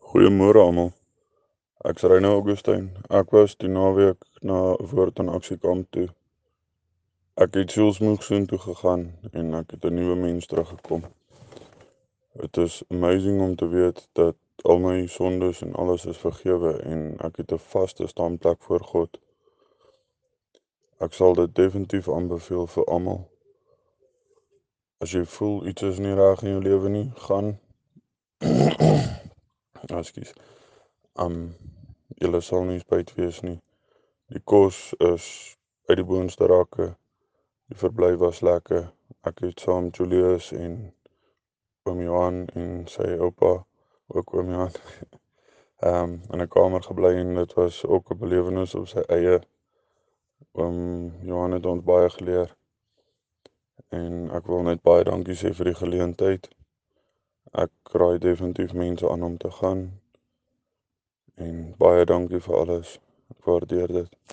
Goeiemôre almal. Ek's Reino Augustyn. Ek was die naweek na 'n Woord en Aksie kamp toe. Ek het sielsmoeg toe gegaan en ek het 'n nuwe mens teruggekom. Dit is amazing om te weet dat al my sondes en alles is vergewe en ek het 'n vaste standplek voor God. Ek sal dit definitief aanbeveel vir almal. As jy voel iets is nie reg in jou lewe nie, gaan ekskuus. Julle sal nie spyt wees nie. Die kos is uit die boonste rakke. Die verblyf was lekker. Ek het saam Julius en oom Johan en sy oupa, ook oom Johan, in 'n kamer gebly en dit was ook 'n belewenis op sy eie. Oom Johan het ons baie geleer en ek wil net baie dankie sê vir die geleentheid. Ek raai definitief mense aan om te gaan en baie dankie vir alles. Ek waardeer dit.